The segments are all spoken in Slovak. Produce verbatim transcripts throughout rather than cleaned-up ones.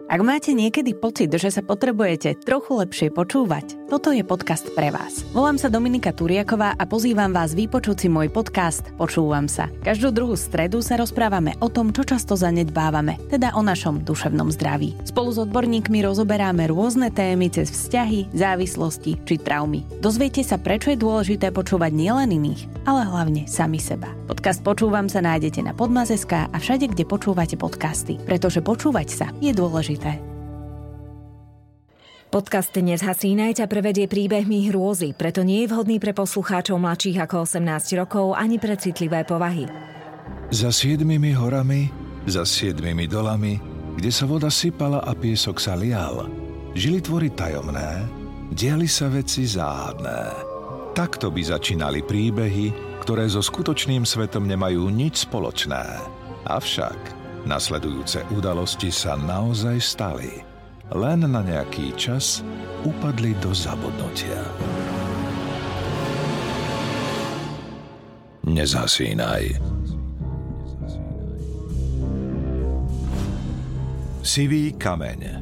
Ak máte niekedy pocit, že sa potrebujete trochu lepšie počúvať, toto je podcast pre vás. Volám sa Dominika Turiaková a pozývam vás vypočuť si môj podcast Počúvam sa. Každú druhú stredu sa rozprávame o tom, čo často zanedbávame, teda o našom duševnom zdraví. Spolu s odborníkmi rozoberáme rôzne témy cez vzťahy, závislosti či traumy. Dozviete sa, prečo je dôležité počúvať nielen iných, ale hlavne sami seba. Podcast Počúvam sa nájdete na Podmas bodka es ká a všade, kde počúvate podcasty, pretože počúvať sa je dôležité. Podcast Dnes hasínaj ťa prevedie príbehmi hrôzy, preto nie je vhodný pre poslucháčov mladších ako osemnásť rokov ani pre citlivé povahy. Za siedmimi horami, za siedmimi dolami, kde sa voda sypala a piesok sa lial, žili tvory tajomné, diali sa veci záhadné. Takto by začínali príbehy, ktoré so skutočným svetom nemajú nič spoločné. Avšak nasledujúce udalosti sa naozaj stali. Len na nejaký čas upadli do zabudnutia. Nezhasínaj. Sivý kameň.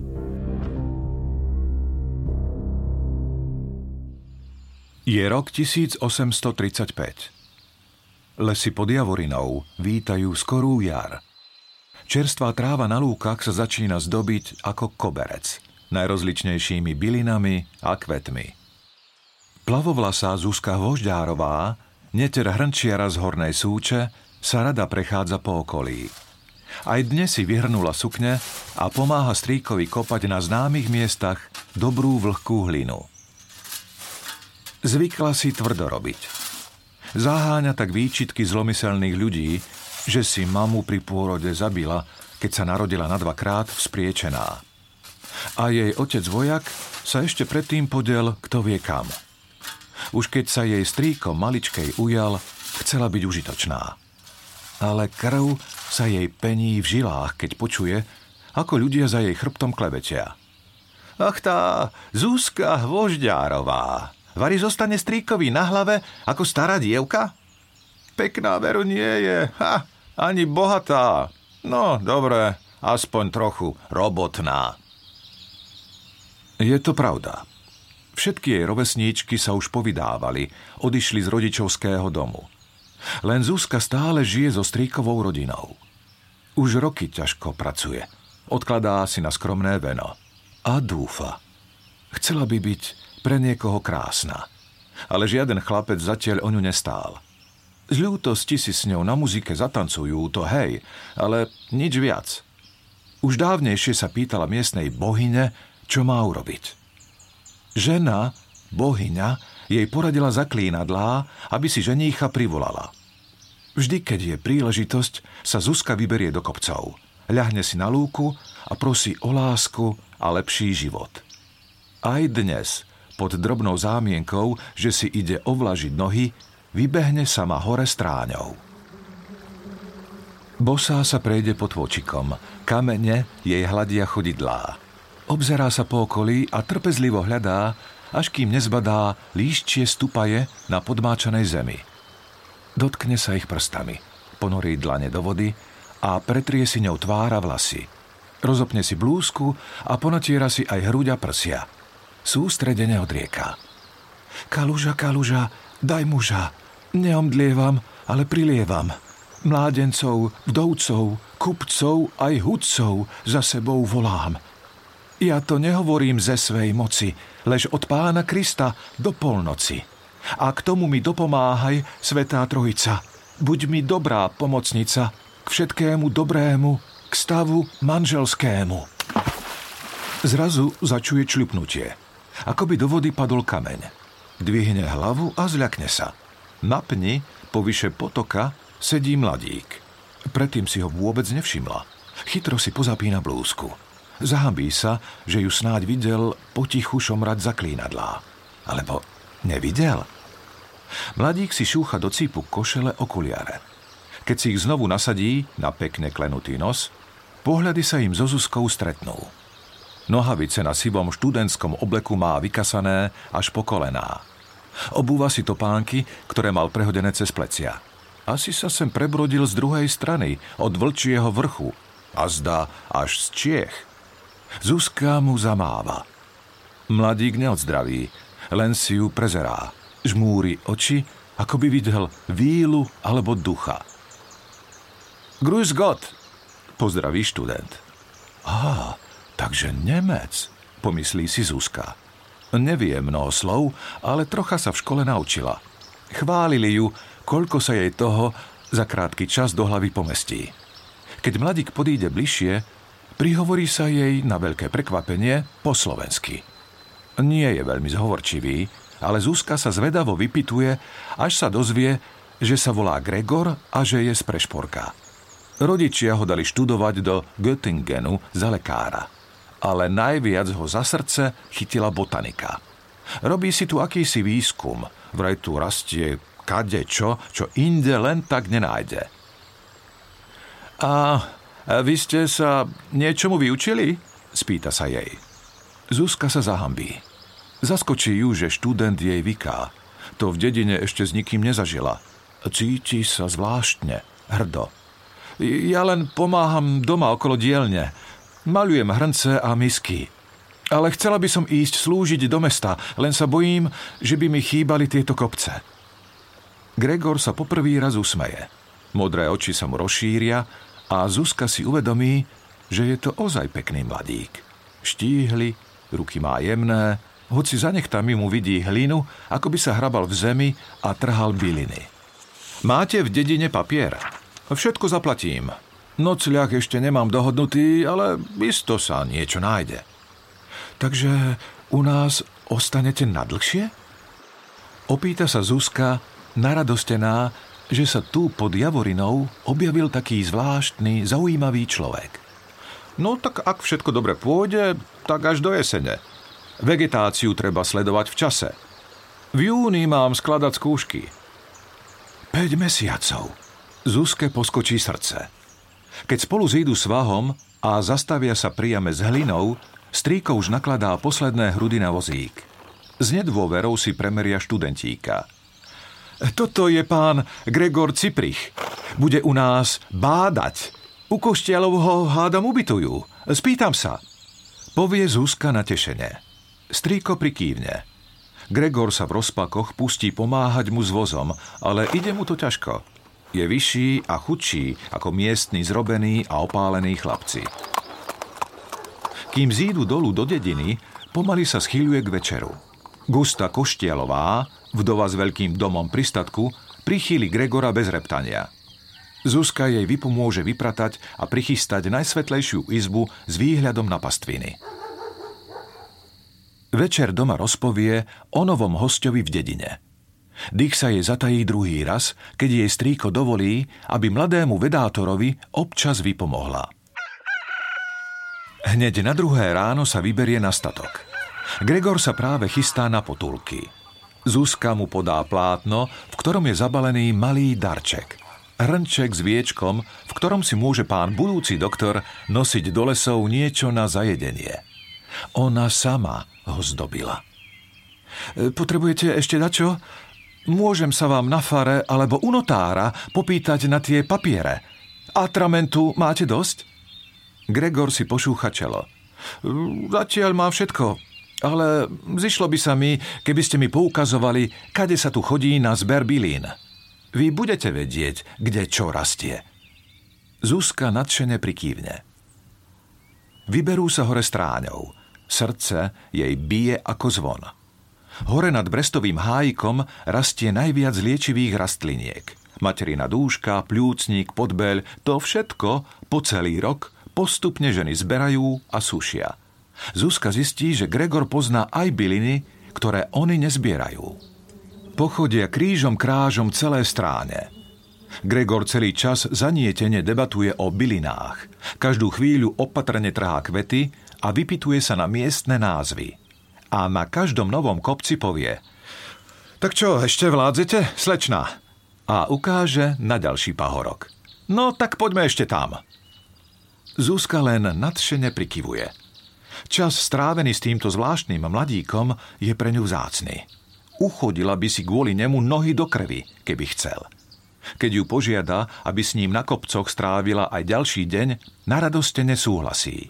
Je rok tisíc osemsto tridsaťpäť. Lesy pod Javorinou vítajú skorú jar. Čerstvá tráva na lúkach sa začína zdobiť ako koberec, najrozličnejšími bylinami a kvetmi. Plavovlasá Zuzka Vožďárová, neter hrnčiara z Hornej Súče, sa rada prechádza po okolí. Aj dnes si vyhrnula sukne a pomáha strýkovi kopať na známych miestach dobrú vlhkú hlinu. Zvykla si tvrdo robiť. Zaháňa tak výčitky zlomyselných ľudí, že si mamu pri pôrode zabila, keď sa narodila na dvakrát vzpriečená. A jej otec vojak sa ešte predtým podiel kto vie kam. Už keď sa jej strýko maličkej ujal, chcela byť užitočná. Ale krv sa jej pení v žilách, keď počuje, ako ľudia za jej chrbtom klebetia. Ach tá Zuzka Vožďárová, vari zostane strýkovi na hlave ako stará dievka? Pekná veru nie je, ha! Ani bohatá. No, dobre, aspoň trochu robotná. Je to pravda. Všetky jej rovesníčky sa už povydávali, odišli z rodičovského domu. Len Zuzka stále žije so strýkovou rodinou. Už roky ťažko pracuje. Odkladá si na skromné veno. A dúfa. Chcela by byť pre niekoho krásna. Ale žiaden chlapec zatiaľ o ňu nestál. Z ľútosti si s ňou na muzike zatancujú, to hej, ale nič viac. Už dávnejšie sa pýtala miestnej bohyne, čo má urobiť. Žena, bohyňa, jej poradila zaklínadlá, aby si ženícha privolala. Vždy, keď je príležitosť, sa Zuzka vyberie do kopcov, ľahne si na lúku a prosí o lásku a lepší život. Aj dnes, pod drobnou zámienkou, že si ide ovlažiť nohy, vybehne sama hore stráňou. Bosá sa prejde pod vočikom, kamene jej hladia chodidlá. Obzerá sa po okolí a trpezlivo hľadá, až kým nezbadá líščie stupaje na podmáčanej zemi. Dotkne sa ich prstami, ponorí dlane do vody a pretrie si ňou tvára vlasy. Rozopne si blúzku a ponatiera si aj hruď a prsia. Sústredene odrieka. Kaluža, kaluža, daj muža. Neomdlievam, ale prilievam. Mládencov, vdovcov, kupcov aj hudcov za sebou volám. Ja to nehovorím ze svej moci, lež od Pána Krista do polnoci. A k tomu mi dopomáhaj, Svätá Trojica. Buď mi dobrá pomocnica, k všetkému dobrému, k stavu manželskému. Zrazu začuje čľupnutie. Ako by do vody padol kameň. Dvihne hlavu a zľakne sa. Na pni, povyše potoka, sedí mladík. Predtým si ho vôbec nevšimla. Chytro si pozapína blúzku. Zahambí sa, že ju snáď videl potichu šomrať zaklínadlá. Alebo nevidel? Mladík si šúcha do cípu košele okuliare. Keď si ich znovu nasadí na pekne klenutý nos, pohľady sa im so Zuzkou stretnú. Nohavice na sivom študentskom obleku má vykasané až po kolená. Obúva si topánky, ktoré mal prehodené cez plecia. Asi sa sem prebrodil z druhej strany, od Vlčieho vrchu, a zdá až z Čiech. Zuzka mu zamáva. Mladík neodzdraví, len si ju prezerá. Žmúri oči, ako by videl vílu alebo ducha. Grüß Gott, pozdraví študent. Á, takže Nemec, pomyslí si Zuzka. Nevie mnoho slov, ale trocha sa v škole naučila. Chválili ju, koľko sa jej toho za krátky čas do hlavy pomestí. Keď mladík podíde bližšie, prihovorí sa jej na veľké prekvapenie po slovensky. Nie je veľmi zhovorčivý, ale Zuzka sa zvedavo vypituje, až sa dozvie, že sa volá Gregor a že je z Prešporka. Rodičia ho dali študovať do Göttingenu za lekára, ale najviac ho za srdce chytila botanika. Robí si tu akýsi výskum, vraj tu rastie kadečo, čo inde len tak nenájde. A vy ste sa niečomu vyučili? Spýta sa jej. Zuzka sa zahambí. Zaskočí ju, že študent jej vyká. To v dedine ešte s nikým nezažila. Cíti sa zvláštne, hrdo. Ja len pomáham doma okolo dielne. Malujem hrnce a misky. Ale chcela by som ísť slúžiť do mesta, len sa bojím, že by mi chýbali tieto kopce. Gregor sa poprvý raz usmeje. Modré oči sa mu rozšíria a Zuzka si uvedomí, že je to ozaj pekný mladík. Štíhly, ruky má jemné, hoci za nechtami mu vidí hlinu, ako by sa hrabal v zemi a trhal byliny. Máte v dedine papier? Všetko zaplatím. Nocľah ešte nemám dohodnutý, ale isto sa niečo nájde. Takže u nás ostanete nadlhšie? Opýta sa Zuzka, naradostená, že sa tu pod Javorinou objavil taký zvláštny, zaujímavý človek. No tak ak všetko dobre pôjde, tak až do jesene. Vegetáciu treba sledovať v čase. V júni mám skladať skúšky. Päť mesiacov. Zuzke poskočí srdce. Keď spolu zídu svahom a zastavia sa pri jame s hlinou, strýko už nakladá posledné hrudy na vozík. S nedôverou si premeria študentíka. Toto je pán Gregor Ciprich. Bude u nás bádať. U Koštielov ho hádam ubytujú. Spýtam sa. Povie Zuzka natešene. Strýko prikývne. Gregor sa v rozpakoch pustí pomáhať mu s vozom, ale ide mu to ťažko. Je vyšší a chudší ako miestni zrobení a opálení chlapci. Kým zídu dolu do dediny, pomaly sa schyľuje k večeru. Gusta Koštielová, vdova s veľkým domom pri statku, prichýli Gregora bez reptania. Zuzka jej vypomôže vypratať a prichystať najsvetlejšiu izbu s výhľadom na pastviny. Večer doma rozpovie o novom hosťovi v dedine. Dých sa jej zatají druhý raz, keď jej strýko dovolí, aby mladému vedátorovi občas vypomohla. Hneď na druhé ráno sa vyberie na statok. Gregor sa práve chystá na potulky. Zuzka mu podá plátno, v ktorom je zabalený malý darček. Hrnček s viečkom, v ktorom si môže pán budúci doktor nosiť do lesov niečo na zajedenie. Ona sama ho zdobila. Potrebujete ešte dačo? Môžem sa vám na fare alebo u notára popýtať na tie papiere. Atramentu máte dosť? Gregor si pošúcha čelo. Zatiaľ mám všetko, ale zišlo by sa mi, keby ste mi poukazovali, kade sa tu chodí na zber bylín. Vy budete vedieť, kde čo rastie. Zuzka nadšene prikývne. Vyberú sa hore stráňou. Srdce jej bije ako zvon. Hore nad Brestovým hájikom rastie najviac liečivých rastliniek. Materina dúška, pľúcnik, podbeľ, to všetko po celý rok postupne ženy zberajú a sušia. Zuzka zistí, že Gregor pozná aj byliny, ktoré oni nezbierajú. Pochodia krížom krážom celé stráne. Gregor celý čas zanietene debatuje o bylinách. Každú chvíľu opatrne trhá kvety a vypituje sa na miestne názvy. A na každom novom kopci povie: Tak čo, ešte vládzete, slečná? A ukáže na ďalší pahorok. No tak poďme ešte tam. Zuzka len nadšene prikyvuje. Čas strávený s týmto zvláštnym mladíkom je pre ňu vzácny. Uchodila by si kvôli nemu nohy do krvi, keby chcel. Keď ju požiada, aby s ním na kopcoch strávila aj ďalší deň, naradostene súhlasí.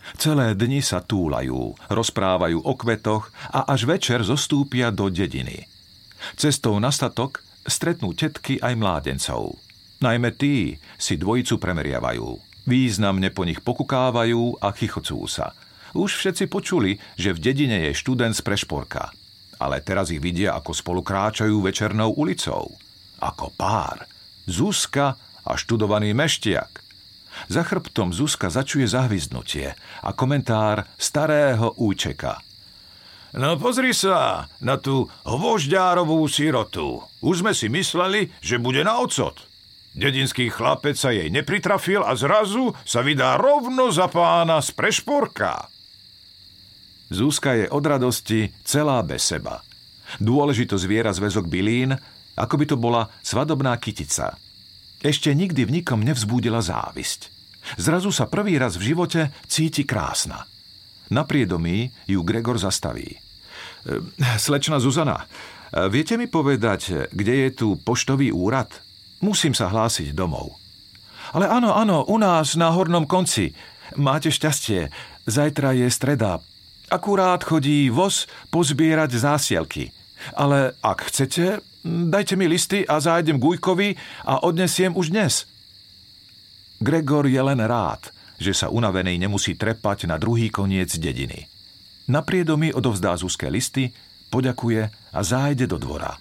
Celé dni sa túlajú, rozprávajú o kvetoch a až večer zostúpia do dediny. Cestou na statok stretnú tetky aj mládencov. Najmä tí si dvojicu premeriavajú. Významne po nich pokukávajú a chichocú sa. Už všetci počuli, že v dedine je študent z Prešporka. Ale teraz ich vidia, ako spolu kráčajú večernou ulicou. Ako pár. Zuzka a študovaný meštiak. Za chrbtom Zuzka začuje zahvizdnutie a komentár starého účeka. No pozri sa na tú hvožďárovú sirotu. Už sme si mysleli, že bude na ocot. Dedinský chlapec sa jej nepritrafil a zrazu sa vydá rovno za pána z Prešporka. Zuzka je od radosti celá bez seba. Dôležito zviera zväzok bylín, ako by to bola svadobná kytica. Ešte nikdy v nikom nevzbúdila závisť. Zrazu sa prvý raz v živote cíti krásna. Na priedomí ju Gregor zastaví. Slečna Zuzana, viete mi povedať, kde je tu poštový úrad? Musím sa hlásiť domov. Ale áno, áno, u nás na hornom konci. Máte šťastie, zajtra je streda. Akurát chodí voz pozbierať zásielky. Ale ak chcete, dajte mi listy a zájdem k Ujkovi a odnesiem už dnes. Gregor je len rád, že sa unavený nemusí trepať na druhý koniec dediny. Na priedomí odovzdá Zuzke listy, poďakuje a zájde do dvora.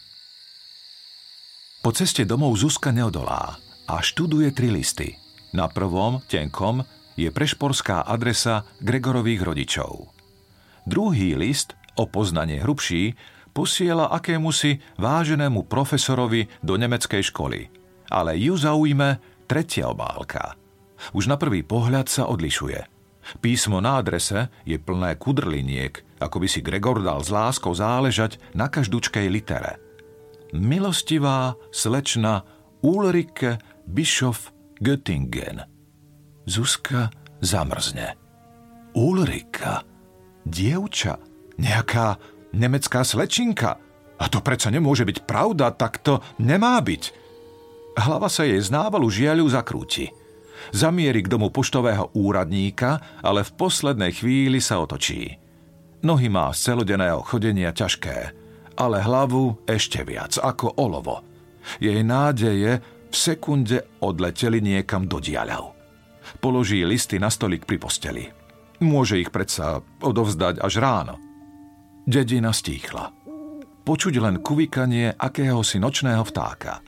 Po ceste domov Zuzka neodolá a študuje tri listy. Na prvom, tenkom, je prešporská adresa Gregorových rodičov. Druhý list, o poznanie hrubší, posiela akémusi váženému profesorovi do nemeckej školy. Ale ju zaujme tretia obálka. Už na prvý pohľad sa odlišuje. Písmo na adrese je plné kudrliniek, ako by si Gregor dal s láskou záležať na každúčkej litere. Milostivá slečna Ulrike Bischof Göttingen. Zuzka zamrzne. Ulrika? Dievča? Nejaká nemecká slečinka? A to predsa nemôže byť pravda, tak to nemá byť. Hlava sa jej z návalu žiaľu zakrúti. Zamierí k domu poštového úradníka, ale v poslednej chvíli sa otočí. Nohy má z celodenného chodenia ťažké, ale hlavu ešte viac, ako olovo. Jej nádeje v sekunde odleteli niekam do diaľav. Položí listy na stolík pri posteli. Môže ich predsa odovzdať až ráno. Dedina stíchla. Počuť len kuvykanie akéhosi nočného vtáka.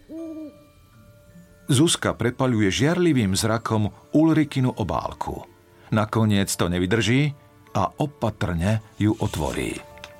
Zuzka prepaľuje žiarlivým zrakom Ulrikinu obálku. Nakoniec to nevydrží a opatrne ju otvorí.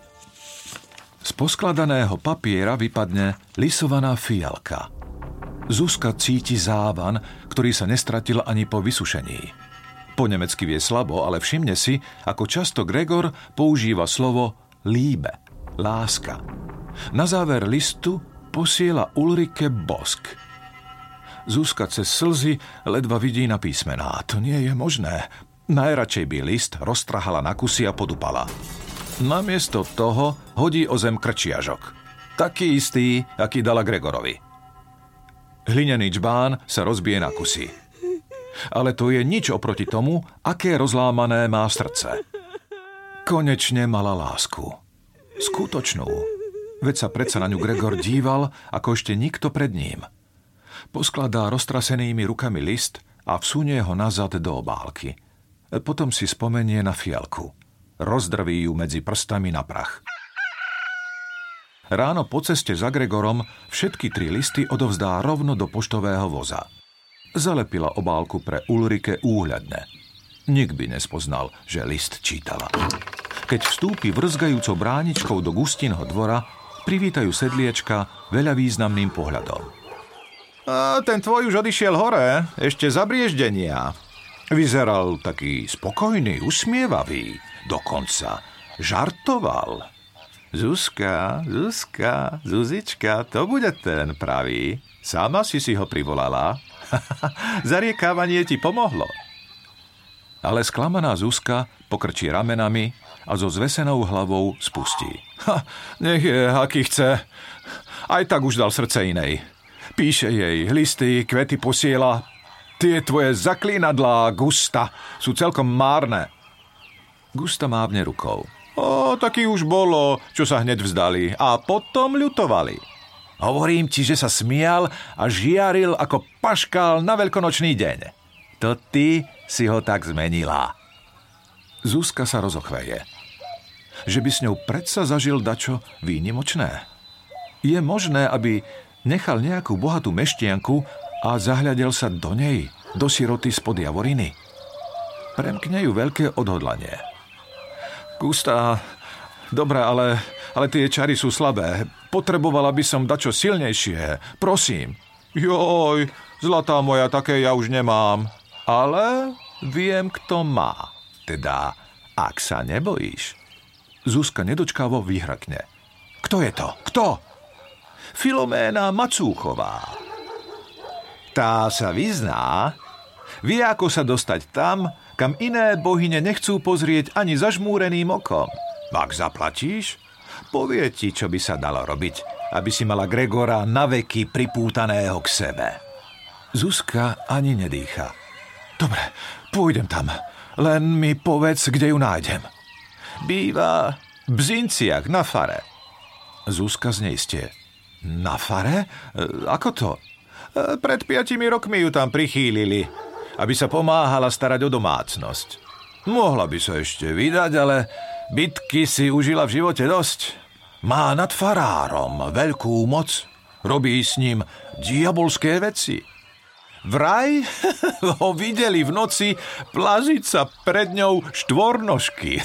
Z poskladaného papiera vypadne lisovaná fialka. Zuzka cíti závan, ktorý sa nestratil ani po vysušení. Po nemecky vie slabo, ale všimne si, ako často Gregor používa slovo Liebe, láska. Na záver listu posiela Ulrike bosk. Zuzka cez slzy ledva vidí na písmená. To nie je možné. Najradšej by list roztrhala na kusy a podupala. Namiesto toho hodí o zem krčiažok. Taký istý, aký dala Gregorovi. Hlinený džbán sa rozbije na kusy. Ale to je nič oproti tomu, aké rozlámané má srdce. Konečne mala lásku. Skutočnú. Veď sa predsa na ňu Gregor díval, ako ešte nikto pred ním. Poskladá roztrasenými rukami list a vsunie ho nazad do obálky. Potom si spomenie na fialku. Rozdrví ju medzi prstami na prach. Ráno po ceste za Gregorom všetky tri listy odovzdá rovno do poštového voza. Zalepila obálku pre Ulrike úhľadne. Nik by nespoznal, že list čítala. Keď vstúpi vrzgajúcou bráničkou do Gustinho dvora, privítajú sedliečka veľa významným pohľadom. A ten tvoj už odišiel hore, ešte za brieždenia. Vyzeral taký spokojný, usmievavý, dokonca žartoval. Zuzka, Zuzka, Zuzička, to bude ten pravý. Sama si si ho privolala. Zariekávanie ti pomohlo. Ale sklamaná Zuzka pokrčí ramenami a so zvesenou hlavou spustí. Ha, nech je, aký chce. Aj tak už dal srdce inej. Píše jej listy, kvety posiela. Tie tvoje zaklínadlá, Gusta, sú celkom márne. Gusta mávne rukou. O, taký už bolo, čo sa hneď vzdali a potom ľutovali. Hovorím ti, že sa smial a žiaril ako paškál na veľkonočný deň. To ty si ho tak zmenila. Zuzka sa rozochveje. Že by s ňou predsa zažil dačo výnimočné. Je možné, aby nechal nejakú bohatú meštianku a zahľadel sa do nej, do siroty spod Javoriny. Premkne ju veľké odhodlanie. Gusta, dobré, ale, ale tie čary sú slabé. Potrebovala by som dačo silnejšie. Prosím. Joj, zlatá moja, také ja už nemám. Ale viem, kto má. Teda, ak sa nebojíš. Zuzka nedočkávo vyhrakne. Kto je to? Kto? Filoména Macúchová. Tá sa vyzná. Vie, ako sa dostať tam, kam iné bohyne nechcú pozrieť ani zažmúreným okom. Ak zaplatíš, povie ti, čo by sa dalo robiť, aby si mala Gregora naveky pripútaného k sebe. Zuzka ani nedýcha. Dobre, pôjdem tam. Len mi povedz, kde ju nájdem. Býva v Bzinciach na fare. Zuzka zneistie. Na fare? Ako to? Pred piatimi rokmi ju tam prichýlili, aby sa pomáhala starať o domácnosť. Mohla by sa ešte vydať, ale bitky si užila v živote dosť. Má nad farárom veľkú moc. Robí s ním diabolské veci. Vraj ho videli v noci plaziť sa pred ňou štvornožky.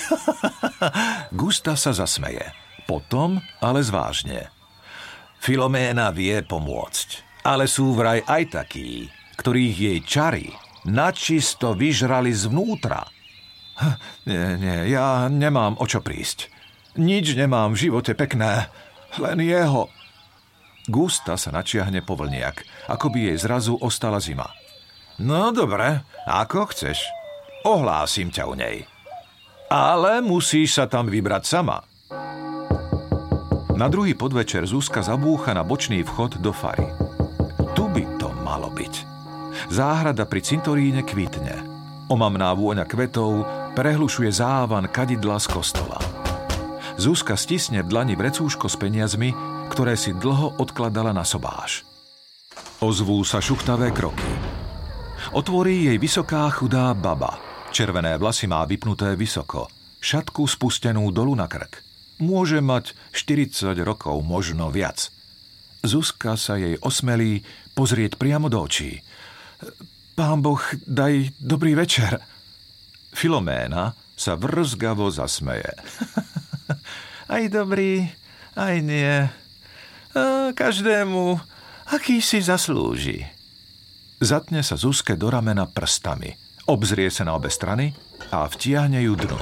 Gusta sa zasmeje. Potom ale zvážne. Filoména vie pomôcť, ale sú vraj aj takí, ktorých jej čary načisto vyžrali zvnútra. Nie, nie, ja nemám o čo prísť. Nič nemám v živote pekné, len jeho. Gusta sa načiahne po vlniak, ako by jej zrazu ostala zima. No dobre, ako chceš. Ohlásim ťa u nej. Ale musíš sa tam vybrať sama. Na druhý podvečer Zuzka zabúcha na bočný vchod do fary. Tu by to malo byť. Záhrada pri cintoríne kvitne. Omamná vôňa kvetov prehlušuje závan kadidla z kostola. Zuzka stisne v dlani vrecúško s peniazmi, ktoré si dlho odkladala na sobáš. Ozvú sa šuchtavé kroky. Otvorí jej vysoká chudá baba. Červené vlasy má vypnuté vysoko. Šatku spustenú dolu na krk. Môže mať štyridsať rokov, možno viac. Zuzka sa jej osmelí pozrieť priamo do očí. Pán Boh, daj dobrý večer. Filoména sa vrzgavo zasmeje. Aj dobrý, aj nie. A každému, aký si zaslúži. Zatne sa Zuzke do ramena prstami, obzrie sa na obe strany a vtiahne ju dnu.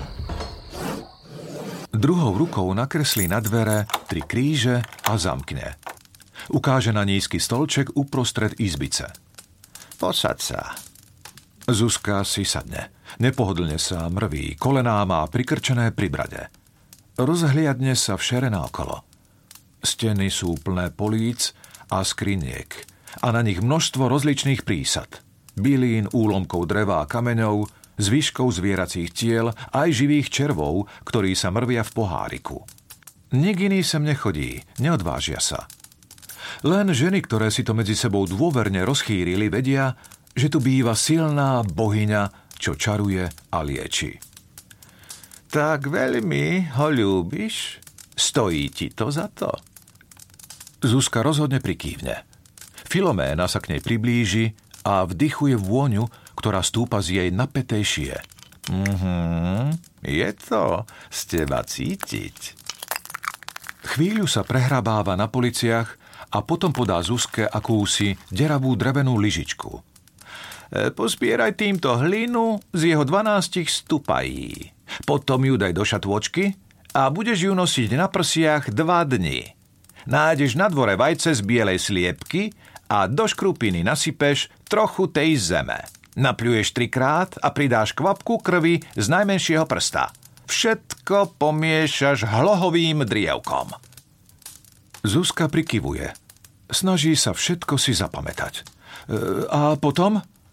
Druhou rukou nakreslí na dvere tri kríže a zamkne. Ukáže na nízky stolček uprostred izbice. Posaď sa. Zuzka si sadne. Nepohodlne sa mrví, kolená má prikrčené pri brade. Rozhliadne sa všere naokolo. Steny sú plné políc a skriniek a na nich množstvo rozličných prísad. Bylín, úlomkov dreva a kameňov, zvyškov zvieracích tiel aj živých červov, ktorí sa mrvia v poháriku. Nik iný sem nechodí, neodvážia sa. Len ženy, ktoré si to medzi sebou dôverne rozchýrili, vedia, že tu býva silná bohyňa, čo čaruje a lieči. Tak veľmi ho ľúbiš? Stojí ti to za to? Zuzka rozhodne prikývne. Filoména sa k nej priblíži a vdychuje vôňu, ktorá stúpa z jej napätej šie. Mhm, je to z teba cítiť. Chvíľu sa prehrabáva na policiach a potom podá Zuzke akúsi deravú drevenú lyžičku. Pospieraj týmto hlinu z jeho dvanástich stupají. Potom ju daj do šatôčky a budeš ju nosiť na prsiach dva dni. Nájdeš na dvore vajce z bielej sliepky a do škrupiny nasypeš trochu tej zeme. Napľuješ trikrát a pridáš kvapku krvi z najmenšieho prsta. Všetko pomiešaš hlohovým drievkom. Zuzka prikyvuje. Snaží sa všetko si zapamätať. E, a potom?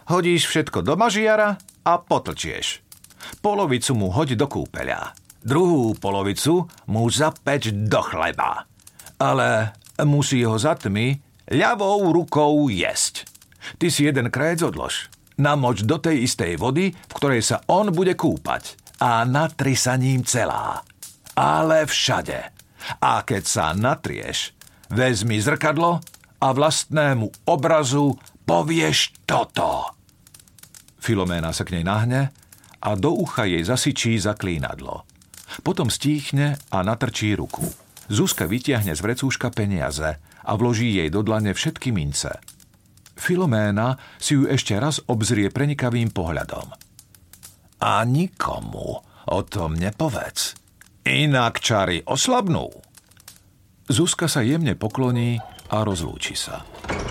hodíš všetko do mažiara a potlčieš. Polovicu mu hoď do kúpeľa. Druhú polovicu mu zapeč do chleba. Ale musí ho za tmy ľavou rukou jesť. Ty si jeden krajec odlož. Namoč do tej istej vody, v ktorej sa on bude kúpať. A natri sa ním celá. Ale všade. A keď sa natrieš, vezmi zrkadlo a vlastnému obrazu povieš toto. Filoména sa k nej nahne a do ucha jej zasyčí zaklínadlo. Potom stíchne a natrčí ruku. Zuzka vytiahne z vrecúška peniaze a vloží jej do dlane všetky mince. Filoména si ju ešte raz obzrie prenikavým pohľadom. A nikomu o tom nepovedz. Inak čary oslabnú. Zuzka sa jemne pokloní a rozlúči sa.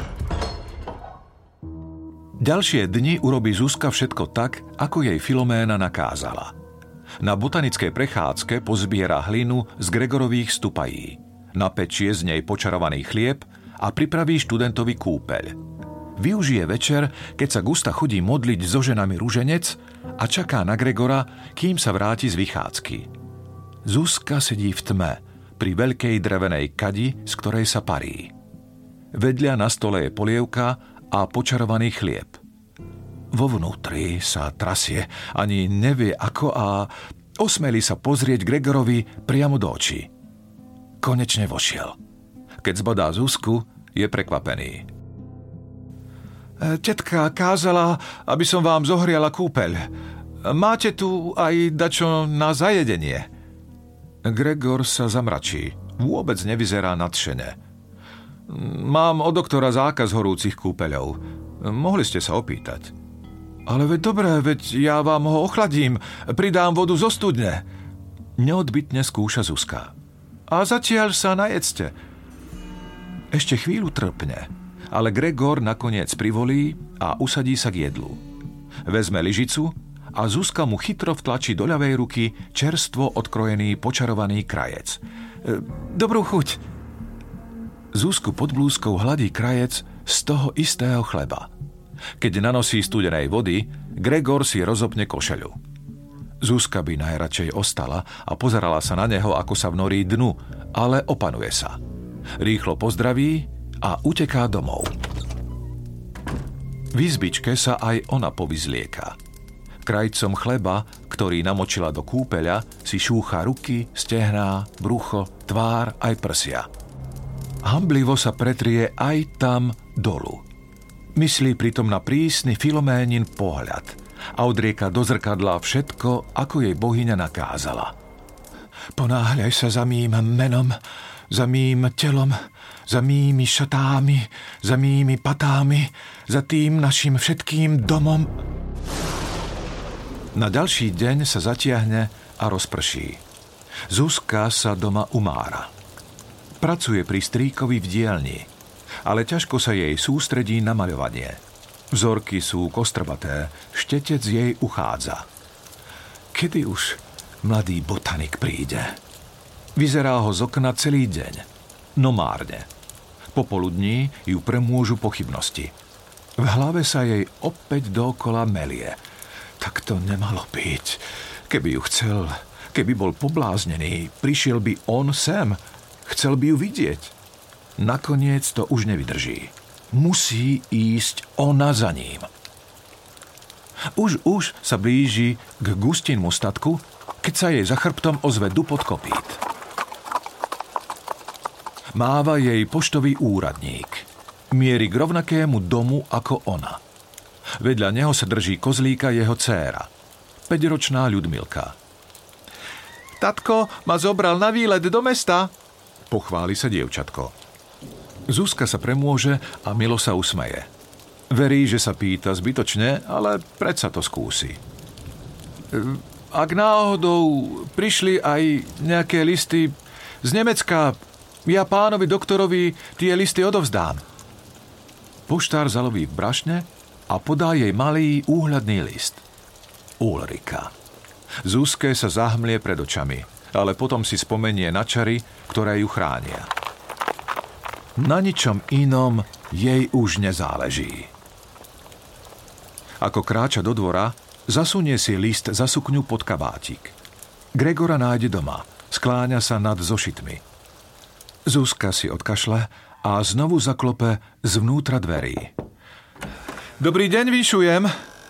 Ďalšie dni urobí Zuzka všetko tak, ako jej Filoména nakázala. Na botanickej prechádzke pozbiera hlinu z Gregorových stupají. Napečie z nej počarovaný chlieb a pripraví študentovi kúpeľ. Využije večer, keď sa Gusta chodí modliť so ženami ruženec a čaká na Gregora, kým sa vráti z vychádzky. Zuzka sedí v tme pri veľkej drevenej kadi, z ktorej sa parí. Vedľa na stole je polievka a počarovaný chlieb. Vo vnútri sa trasie, ani nevie ako a osmelí sa pozrieť Gregorovi priamo do očí. Konečne vošiel. Keď zbadá Zuzku, je prekvapený. Tetka kázala, aby som vám zohriala kúpeľ. Máte tu aj dačo na zajedenie? Gregor sa zamračí. Vôbec nevyzerá nadšene. Mám od doktora zákaz horúcich kúpeľov. Mohli ste sa opýtať. Ale veď dobré, veď ja vám ho ochladím. Pridám vodu zo studne. Neodbytne skúša Zuzka. A zatiaľ sa najedzte. Ešte chvíľu trpne, ale Gregor nakoniec privolí a usadí sa k jedlu. Vezme lyžicu a Zuzka mu chytro vtlačí do ľavej ruky čerstvo odkrojený počarovaný krajec. Dobrú chuť. Zuzku pod blúzkou hladí krajec z toho istého chleba. Keď nanosí studenej vody, Gregor si rozopne košeľu. Zuzka by najradšej ostala a pozerala sa na neho, ako sa vnorí dnu, ale opanuje sa. Rýchlo pozdraví a uteká domov. V izbičke sa aj ona povyzlieka. Krajcom chleba, ktorý namočila do kúpeľa, si šúcha ruky, stehná, brucho, tvár aj prsia. Hamblivo sa pretrie aj tam dolu. Myslí pritom na prísny Filoménin pohľad a odrieka do zrkadla všetko, ako jej bohyňa nakázala. Ponáhľaj sa za mým menom, za mým telom, za mými šatami, za mými patámi, za tým našim všetkým domom. Na ďalší deň sa zatiahne a rozprší. Zuzka sa doma umára. Pracuje pri strýkovi v dielni, ale ťažko sa jej sústredí na maľovanie. Vzorky sú kostrbaté, štetec jej uchádza. Kedy už mladý botanik príde? Vyzerá ho z okna celý deň, no márne. Popoludní ju premôžu pochybnosti. V hlave sa jej opäť dookola melie. Tak to nemalo byť. Keby ju chcel, keby bol pobláznený, prišiel by on sem. Chcel by ju vidieť. Nakoniec to už nevydrží. Musí ísť ona za ním. Už, už sa blíži k Gustinmu statku, keď sa jej za chrbtom ozve dupot kopít. Máva jej poštový úradník. Mierí k rovnakému domu ako ona. Vedľa neho sa drží kozlíka jeho dcéra, päťročná Ľudmilka. Tatko ma zobral na výlet do mesta, pochváli sa dievčatko. Zuzka sa premôže a milo sa usmeje. Verí, že sa pýta zbytočne, ale predsa to skúsi. Ak náhodou prišli aj nejaké listy z Nemecka, ja pánovi doktorovi tie listy odovzdám. Poštár zaloví v brašne a podá jej malý úhľadný list. Ulrika. Zuzke sa zahmlie pred očami, ale potom si spomenie na čary, ktoré ju chránia. Na ničom inom jej už nezáleží. Ako kráča do dvora, zasunie si list za sukňu pod kabátik. Gregora nájde doma, skláňa sa nad zošitmi. Zuzka si odkašle a znovu zaklope zvnútra dverí. Dobrý deň, vyšujem.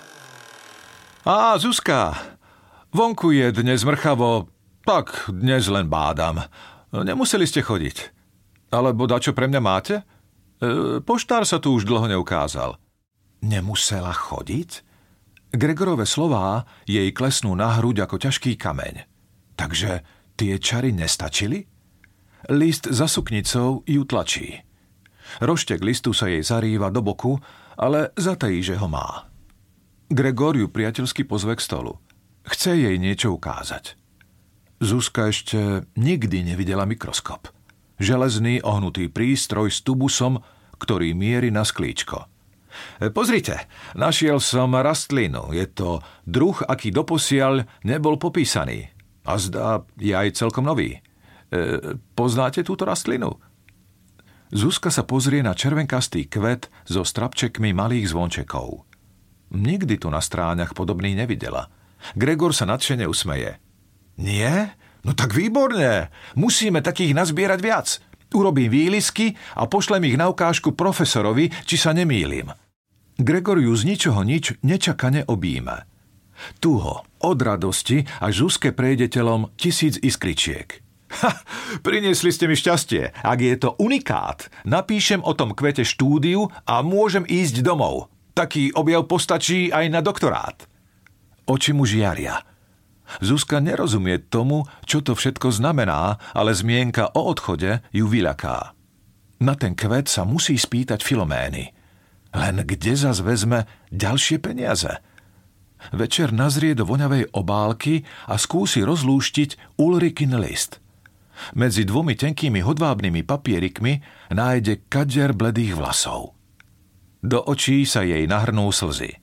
Á, Zuzka, vonku je dnes mrchavo, tak dnes len bádam. Nemuseli ste chodiť. Alebo dačo pre mňa máte? E, poštár sa tu už dlho neukázal. Nemusela chodiť? Gregorove slová jej klesnú na hruď ako ťažký kameň. Takže tie čary nestačili? List za suknicou ju tlačí. Roštek listu sa jej zarýva do boku, ale zatají, že ho má. Gregor ju priateľsky pozve k stolu. Chce jej niečo ukázať. Zuzka ešte nikdy nevidela mikroskop. Železný ohnutý prístroj s tubusom, ktorý mieri na sklíčko. Pozrite, našiel som rastlinu. Je to druh, aký doposiaľ nebol popísaný. A zdá, je aj celkom nový. E, poznáte túto rastlinu? Zuzka sa pozrie na červenkastý kvet so strapčekmi malých zvončekov. Nikdy tu na stráňach podobný nevidela. Gregor sa nadšene usmeje. Nie? No tak výborne. Musíme takých nazbierať viac. Urobím výlisky a pošlem ich na ukážku profesorovi, či sa nemýlim. Gregor ju z ničoho nič nečakane objíma. Tuho, od radosti, až Zuzke prejde telom tisíc iskričiek. Ha, priniesli ste mi šťastie. Ak je to unikát, napíšem o tom kvete štúdiu a môžem ísť domov. Taký objav postačí aj na doktorát. Oči mu žiaria. Zuzka nerozumie tomu, čo to všetko znamená, ale zmienka o odchode ju vyľaká. Na ten kvet sa musí spýtať Filomény. Len kde zas vezme ďalšie peniaze? Večer nazrie do voňavej obálky a skúsi rozlúštiť Ulrikin list. Medzi dvomi tenkými hodvábnymi papierikmi nájde kadier bledých vlasov. Do očí sa jej nahrnú slzy.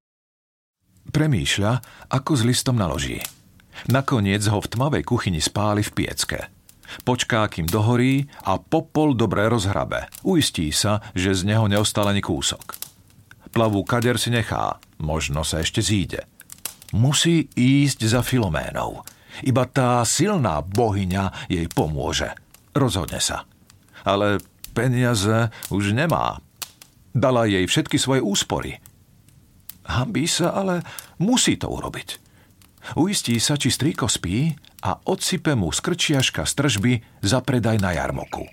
Premýšľa, ako s listom naloží. Nakoniec ho v tmavej kuchyni spáli v piecke. Počká, kým dohorí a popol dobre rozhrabe. Uistí sa, že z neho neostal ani kúsok. Plavú kadier si nechá, možno sa ešte zíde. Musí ísť za Filoménou. Iba tá silná bohyňa jej pomôže. Rozhodne sa. Ale peniaze už nemá. Dala jej všetky svoje úspory. Hanbí sa, ale musí to urobiť. Uistí sa, či strýko spí a odsype mu z krčiaška z tržby za predaj na jarmoku.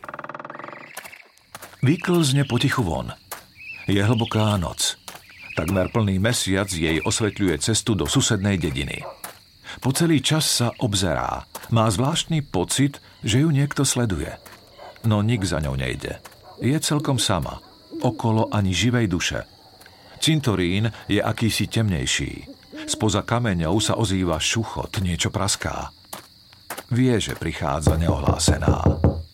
Vyklzne potichu von. Je hlboká noc. Takmer plný mesiac jej osvetľuje cestu do susednej dediny. Po celý čas sa obzerá. Má zvláštny pocit, že ju niekto sleduje. No nik za ňou nejde. Je celkom sama. Okolo ani živej duše. Cintorín je akýsi temnejší. Spoza kameňov sa ozýva šuchot, niečo praská. Vie, že prichádza neohlásená.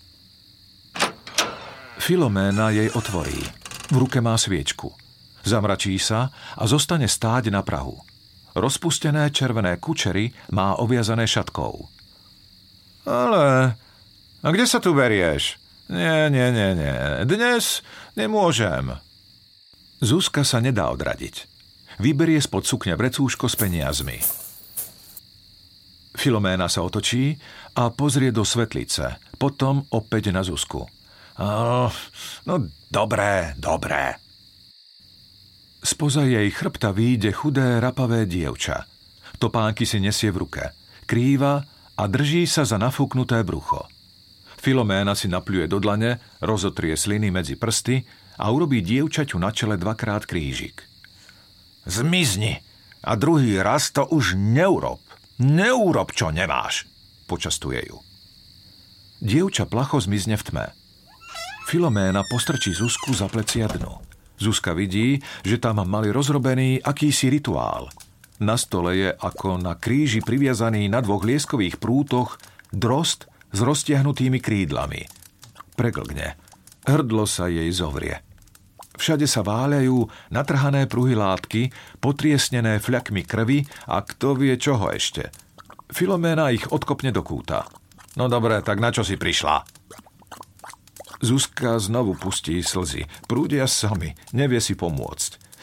Filoména jej otvorí. V ruke má sviečku. Zamračí sa a zostane stáť na prahu. Rozpustené červené kučery má oviazané šatkou. Ale, a kde sa tu berieš? Nie, nie, nie, nie. Dnes nemôžem. Zuzka sa nedá odradiť. Vyberie spod sukne vrecúško s peniazmi. Filoména sa otočí a pozrie do svetlice. Potom opäť na Zuzku. Oh, no dobré, dobré. Spoza jej chrbta výjde chudé, rapavé dievča. Topánky si nesie v ruke. Krýva a drží sa za nafúknuté brucho. Filoména si napľuje do dlane, rozotrie sliny medzi prsty a urobí dievčaťu na čele dvakrát krížik. Zmizni a druhý raz to už neurob. Neurob, čo nemáš, počastuje ju. Dievča placho zmizne v tme. Filoména postrčí Zuzku za plecia dnu. Zuzka vidí, že tam mali rozrobený akýsi rituál. Na stole je ako na kríži priviazaný na dvoch lieskových prútoch drozd s roztiahnutými krídlami. Preglgne. Hrdlo sa jej zovrie. Všade sa váľajú natrhané pruhy látky, potriesnené fľakmi krvi a kto vie čoho ešte. Filoména ich odkopne do kúta. No dobre, tak na čo si prišla? Zuzka znovu pustí slzy. Prúdia sami, nevie si pomôcť.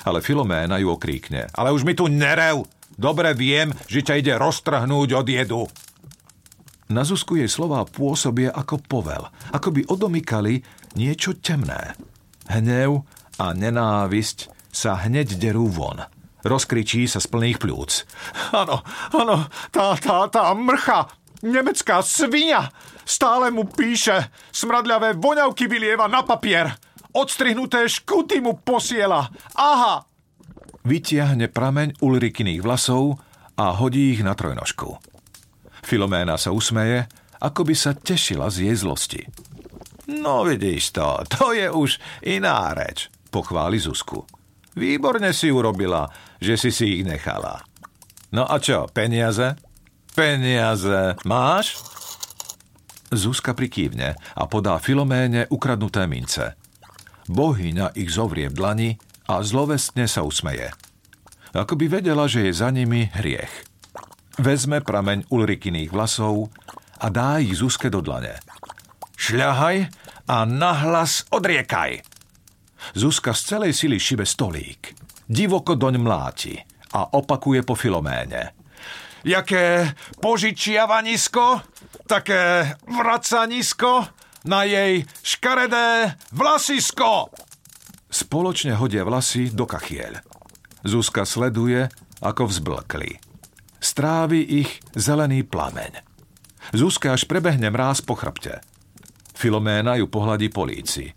Ale Filoména ju okríkne. Ale už mi tu nerev! Dobre viem, že ťa ide roztrhnúť od jedu. Na Zuzku jej slová pôsobia ako povel, ako by odomykali niečo temné. Hnev a nenávisť sa hneď derú von. Rozkričí sa z plných pľúc. Áno, áno, tá, tá, tá mrcha, nemecká svinia, stále mu píše, smradľavé voňavky vylieva na papier, odstrihnuté škuty mu posiela. Aha! Vytiahne prameň Ulrikiných vlasov a hodí ich na trojnožku. Filoména sa usmeje, ako by sa tešila z jej zlosti. No vidíš to, to je už iná reč, pochváli Zuzku. Výborne si urobila, že si si ich nechala. No a čo, peniaze? Peniaze máš? Zuzka prikývne a podá Filoméne ukradnuté mince. Bohyňa ich zovrie v dlani a zlovestne sa usmeje. Ako by vedela, že je za nimi hriech. Vezme prameň Ulrikiných vlasov a dá ich Zuzke do dlane. Šľahaj a nahlas odriekaj. Zuzka z celej sily šibe stolík. Divoko doň mláti a opakuje po Filoméne. Jaké požičiavanisko, také vracanisko na jej škaredé vlasisko. Spoločne hodia vlasy do kachieľ. Zuzka sleduje, ako vzblkli. Strávi ich zelený plameň. Zuzka až prebehne mráz po chrbte. Filoména ju pohľadí po líci.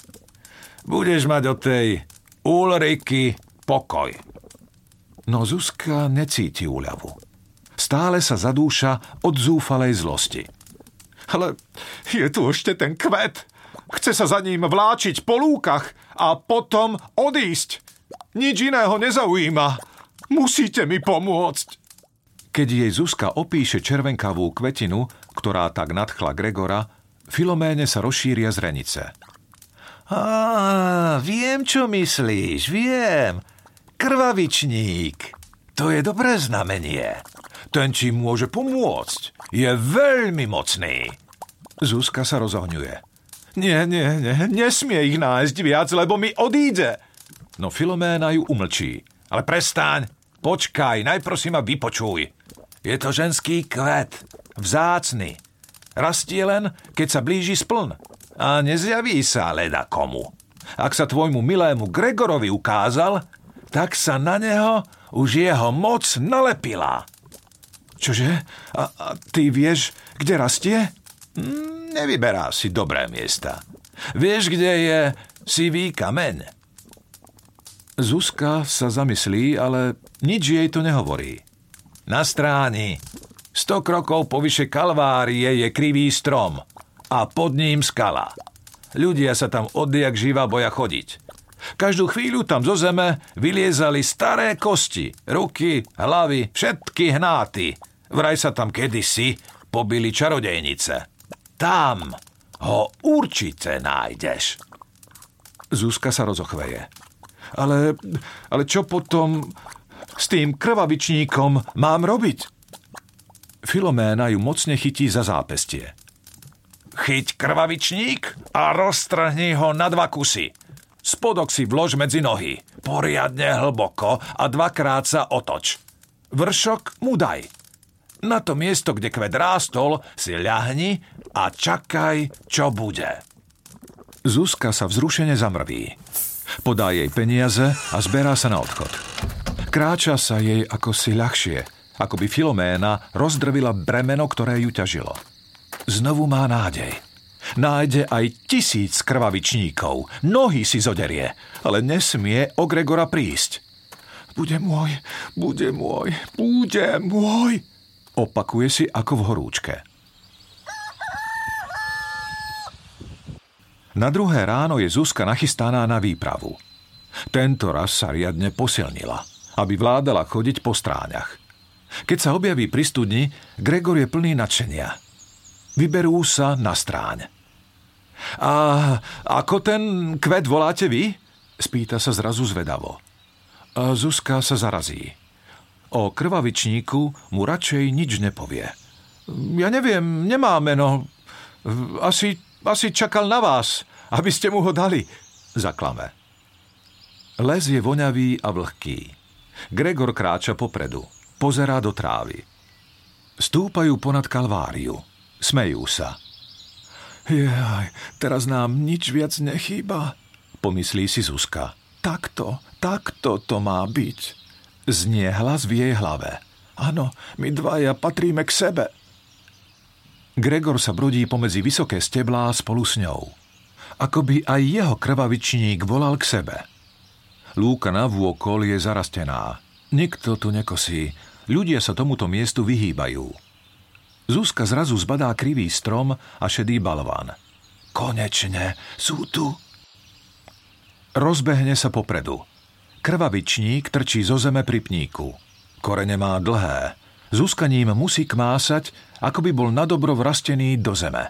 Budeš mať od tej Ulriky pokoj. No Zuzka necíti úľavu. Stále sa zadúša od zúfalej zlosti. Ale je tu ešte ten kvet. Chce sa za ním vláčiť po lúkach a potom odísť. Nič iného nezaujíma. Musíte mi pomôcť. Keď jej Zuzka opíše červenkavú kvetinu, ktorá tak nadchla Gregora, Filoméne sa rozšíria zrenice. Á, viem, čo myslíš, viem. Krvavičník. To je dobré znamenie. Ten ti môže pomôcť. Je veľmi mocný. Zuzka sa rozohňuje. Nie, nie, nie, nesmie ich nájsť viac, lebo mi odíde. No Filoména ju umlčí. Ale prestaň, počkaj, najprv si ma vypočuj. Je to ženský kvet, vzácny. Rastie len, keď sa blíži spln. A nezjaví sa leda komu. Ak sa tvojmu milému Gregorovi ukázal, tak sa na neho už jeho moc nalepila. Čože? A, a ty vieš, kde rastie? Hm, nevyberá si dobré miesta. Vieš, kde je sivý kameň? Zuzka sa zamyslí, ale nič jej to nehovorí. Na stráni. Sto krokov povyše Kalvárie je krivý strom a pod ním skala. Ľudia sa tam odjak živa boja chodiť. Každú chvíľu tam zo zeme vyliezali staré kosti, ruky, hlavy, všetky hnáty. Vraj sa tam kedysi pobili čarodejnice. Tam ho určite nájdeš. Zuzka sa rozochveje. Ale, ale čo potom s tým krvavičníkom mám robiť? Filoména ju mocne chytí za zápestie. Chyť krvavičník a roztrhni ho na dva kusy. Spodok si vlož medzi nohy, poriadne hlboko a dvakrát sa otoč. Vršok mu daj. Na to miesto, kde kvet rástol, si ľahni a čakaj, čo bude. Zuzka sa vzrušene zamrví. Podá jej peniaze a zberá sa na odchod. Kráča sa jej ako si ľahšie, ako by Filoména rozdrvila bremeno, ktoré ju ťažilo. Znovu má nádej. Nájde aj tisíc krvavičníkov, nohy si zoderie, ale nesmie o Gregora prísť. Bude môj, bude môj, bude môj, opakuje si ako v horúčke. Na druhé ráno je Zuzka nachystaná na výpravu. Tento raz sa riadne posilnila, aby vládala chodiť po stráňach. Keď sa objaví pri studni, Gregor je plný nadšenia. Vyberú sa na stráň. A ako ten kvet voláte vy? Spýta sa zrazu zvedavo. A Zuzka sa zarazí. O krvavičníku mu radšej nič nepovie. Ja neviem, nemá meno. Asi, asi čakal na vás, aby ste mu ho dali, zaklame. Les je voňavý a vlhký. Gregor kráča popredu. Pozerá do trávy. Stúpajú ponad Kalváriu. Smejú sa. Jaj, teraz nám nič viac nechýba, pomyslí si Zuzka. Takto, takto to má byť. Znie hlas v jej hlave. Áno, my dvaja patríme k sebe. Gregor sa brodí pomedzi vysoké steblá spolu s ňou. Akoby aj jeho krvavičník volal k sebe. Lúka navôkol je zarastená. Nikto tu nekosí. Ľudia sa tomuto miestu vyhýbajú. Zuzka zrazu zbadá krivý strom a šedý balván. Konečne sú tu. Rozbehne sa popredu. Krvavičník trčí zo zeme pri pníku. Korene má dlhé. Zuzka ním musí kmásať, ako by bol nadobro vrastený do zeme.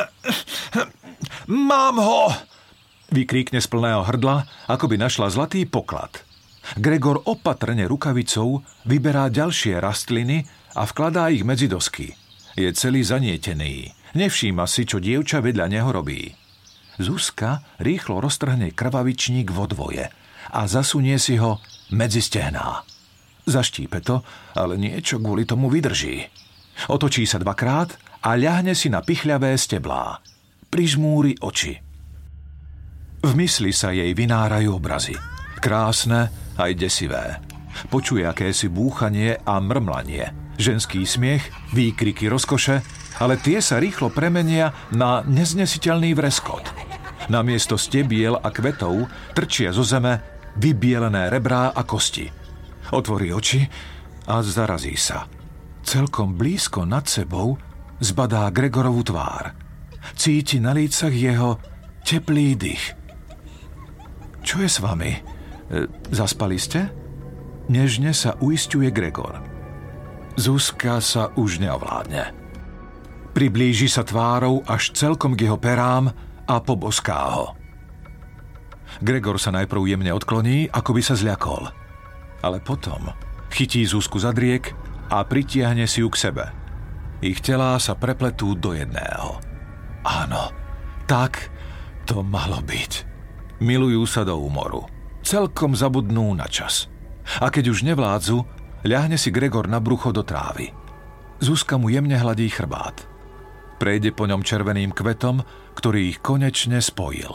Mám ho! Vykríkne z plného hrdla, ako by našla zlatý poklad. Gregor opatrne rukavicou vyberá ďalšie rastliny a vkladá ich medzi dosky. Je celý zanietený. Nevšíma si, čo dievča vedľa neho robí. Zuzka rýchlo roztrhne krvavičník vo dvoje a zasunie si ho medzi stehná. Zaštípe to, ale niečo kvôli tomu vydrží. Otočí sa dvakrát a ľahne si na pichľavé steblá. Prižmúri oči. V mysli sa jej vynárajú obrazy. Krásne aj desivé. Počuje akési búchanie a mrmlanie. Ženský smiech, výkriky rozkoše, ale tie sa rýchlo premenia na neznesiteľný vreskot. Namiesto stebiel a kvetov trčia zo zeme vybielené rebrá a kosti. Otvorí oči a zarazí sa. Celkom blízko nad sebou zbadá Gregorovú tvár. Cíti na lícach jeho teplý dych. Čo je s vami? E, zaspali ste? Nežne sa uisťuje Gregor. Zuzka sa už neovládne. Priblíži sa tvárou až celkom k jeho perám a poboská ho. Gregor sa najprv jemne odkloní, ako by sa zľakol. Ale potom chytí Zuzku za driek a pritiahne si ju k sebe. Ich telá sa prepletú do jedného. Áno, tak to malo byť. Milujú sa do úmoru. Celkom zabudnú na čas. A keď už nevládzu, ľahne si Gregor na brucho do trávy. Zuzka mu jemne hladí chrbát. Prejde po ňom červeným kvetom, ktorý ich konečne spojil.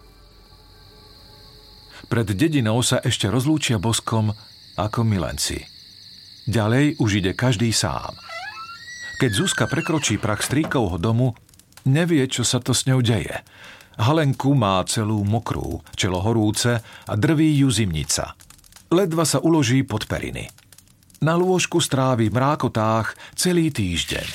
Pred dedinou sa ešte rozlúčia boskom ako milenci. Ďalej už ide každý sám. Keď Zuzka prekročí prach strýkovho domu, nevie, čo sa to s ňou deje. Halenku má celú mokrú, čelo horúce a drví ju zimnica. Ledva sa uloží pod periny. Na lôžku strávi v mrákotách celý týždeň.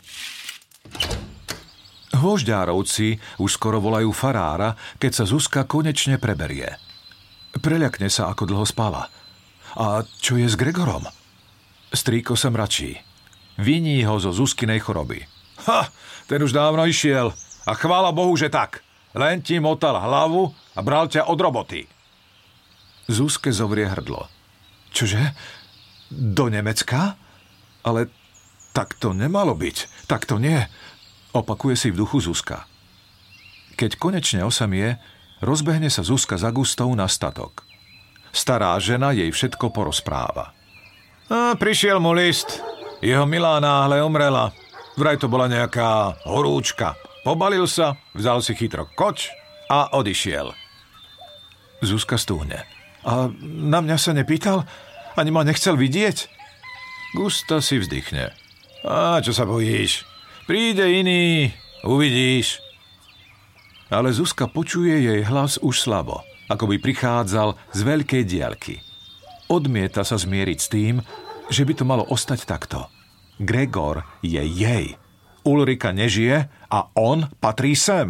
Hvožďárovci už skoro volajú farára, keď sa Zuzka konečne preberie. Preľakne sa, ako dlho spala. A čo je s Gregorom? Strýko sa mračí. Viní ho zo Zuzkinej choroby. Ha, ten už dávno išiel. A chvála Bohu, že tak. Len ti motal hlavu a bral ťa od roboty. Zuzke zovrie hrdlo. Čože? Do Nemecka? Ale tak to nemalo byť. Tak to nie. Opakuje si v duchu Zuzka. Keď konečne osamie, rozbehne sa Zuzka za Gustou na statok. Stará žena jej všetko porozpráva. A prišiel mu list. Jeho milá náhle umrela. Vraj to bola nejaká horúčka. Pobalil sa, vzal si chytro koč a odišiel. Zuzka stúhne. A na mňa sa nepýtal? Ani ma nechcel vidieť? Gusta si vzdychne. A čo sa bojíš? Príde iný, uvidíš. Ale Zuzka počuje jej hlas už slabo, ako by prichádzal z veľkej diaľky. Odmieta sa zmieriť s tým, že by to malo ostať takto. Gregor je jej. Ulrika nežije a on patrí sem.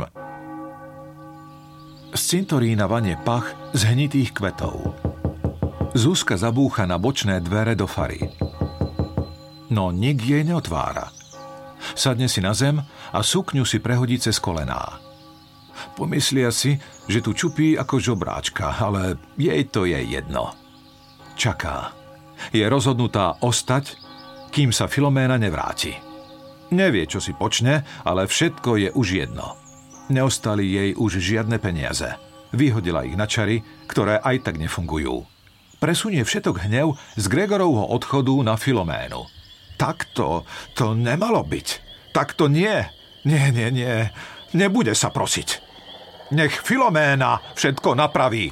Z cintorína vanie pach z hnitých kvetov. Zuzka zabúcha na bočné dvere do fary. No nik jej neotvára. Sadne si na zem a sukňu si prehodí cez kolená. Pomyslia si, že tu čupí ako žobráčka, ale jej to je jedno. Čaká. Je rozhodnutá ostať, kým sa Filoména nevráti. Nevie, čo si počne, ale všetko je už jedno. Neostali jej už žiadne peniaze. Vyhodila ich na čary, ktoré aj tak nefungujú. Presunie všetok hnev z Gregorovho odchodu na Filoménu. Takto to nemalo byť. Takto nie. Nie, nie, nie. Nebude sa prosiť. Nech Filoména všetko napraví.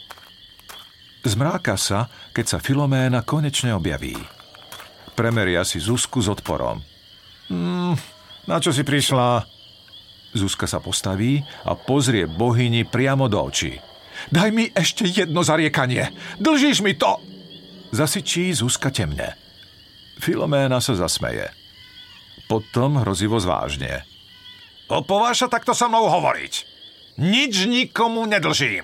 Zmráka sa, keď sa Filoména konečne objaví. Premeria si Zuzku s odporom. Mm, na čo si prišla? Zuzka sa postaví a pozrie bohyni priamo do očí. Daj mi ešte jedno zariekanie. Dlžíš mi to? Zasyčí Zuzka temne. Filoména sa zasmeje. Potom hrozivo zvážne. Opováš sa takto so mnou hovoriť? Nič nikomu nedlžím.